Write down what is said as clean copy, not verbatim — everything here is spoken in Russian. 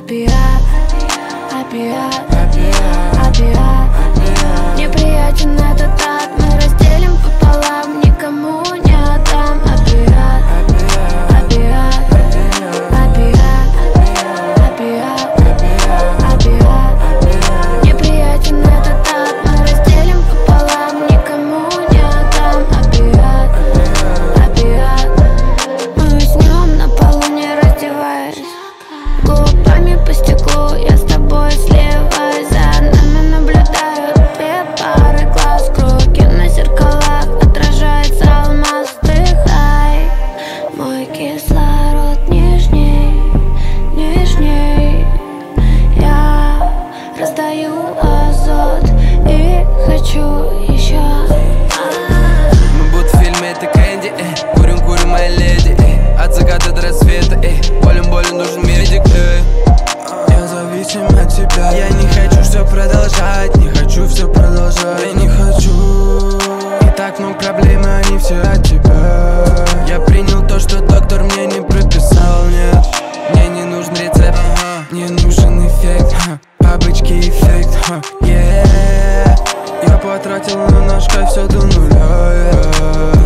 опиат, опиат, опиат. Неприятен этот ад, мы разделим пополам, никому не отдам. Опиат, опиат, опиат, опиат, опиат. Неприятен этот ад, мы разделим пополам, никому не отдам. Опиат, опиат. Мы уснем на полу, не раздеваясь, губами по стеклу, я с тобой сливаюсь. За нами наблюдают две пары глаз, круги на зеркалах, отражается алмаз. Вдыхай мой кислород нежней, нежней. Я раздаю азот и хочу еще. Мы будто в фильме, это Кэнди, курим, курим, моя леди, от заката до рассвета, болен, болен, нужен медик, Я зависим от тебя. Я не хочу все продолжать, не хочу все продолжать. Я не хочу. И так много проблем, и они все от тебя. Я принял то, что доктор мне не прописал, нет. Мне не нужен рецепт, мне нужен эффект, бабочки эффект, yeah. Я потратил на наш кайф все до нуля, yeah.